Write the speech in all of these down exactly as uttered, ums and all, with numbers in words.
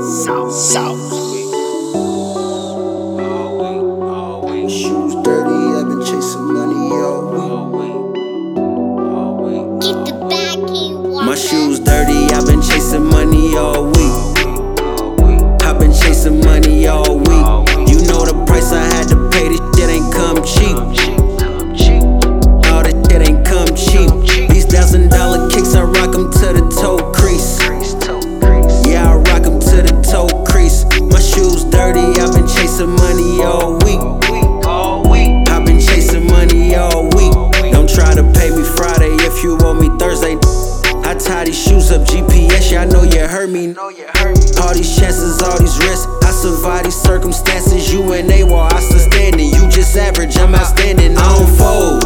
South, South. Shoes dirty, I've been chasing money all week. Get the bag, King. My shoes dirty, I've been chasing money all week. I've been chasing money all week. You know the price I had to pay, this shit ain't come cheap. All this shit ain't come cheap. These thousand dollar kicks, I rock them to the toe crease. Yeah, I rock them to the toe crease. My shoes dirty, I've been chasing money all week. I've been chasing money all week. Don't try to pay me Friday if you owe me Thursday. I tie these shoes up, G P S, yeah, I know you heard me. All these chances, all these risks, I survive these circumstances. You and they were I still standing. You just average, I'm outstanding. I don't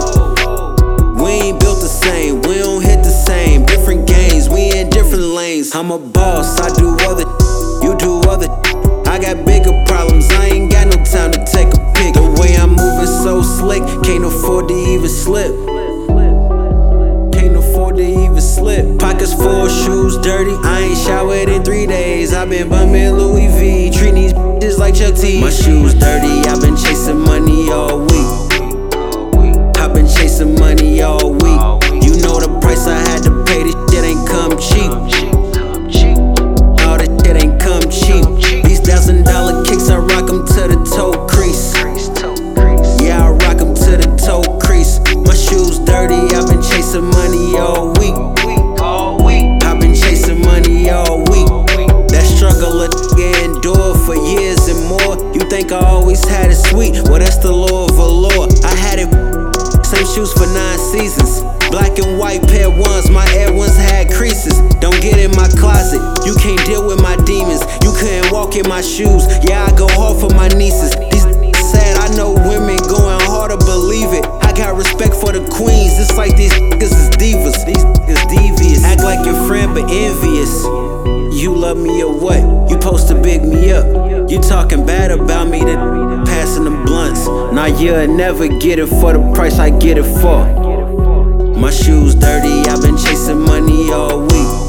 fold. We ain't built the same, we don't hit the same. Different games, we in different lanes. I'm a boss, I do other, you do other. I got bigger problems, I ain't got no time to take a pic. The way I'm moving so slick, can't afford to even slip. Can't afford to even slip. Pockets full, shoes dirty. I ain't showered in three days. I've been bumming Louis V, treating these bitches like Chuck T. My shoes dirty. I've been chasing money all week. I've been chasing money all week. You know the price I had to pay. This shit ain't come cheap. All this shit ain't come cheap. These thousand dollar kicks, I rock them to the toe crease. Yeah, I rock them to the toe crease. My shoes dirty. I've been chasing money all week. I've been chasing money all week. That struggle a nigga endured for years and more. You think I always had it sweet? Well, that's the law of allure. I had it. Same shoes for nine seasons. Black and white pair ones. My Air Ones had creases. Don't get in my closet. You can't deal with my demons. You couldn't walk in my shoes. Yeah, I go hard for my nieces. These sad. I know women going hard to believe it. I got respect for the queens. It's like these niggas is divas. These niggas devious. Act like your friend but envious. You love me or what? You supposed to big me up. You talking bad about me, that passing them blunts. Nah, you'll never get it for the price I get it for. My shoes dirty, I've been chasing money all week.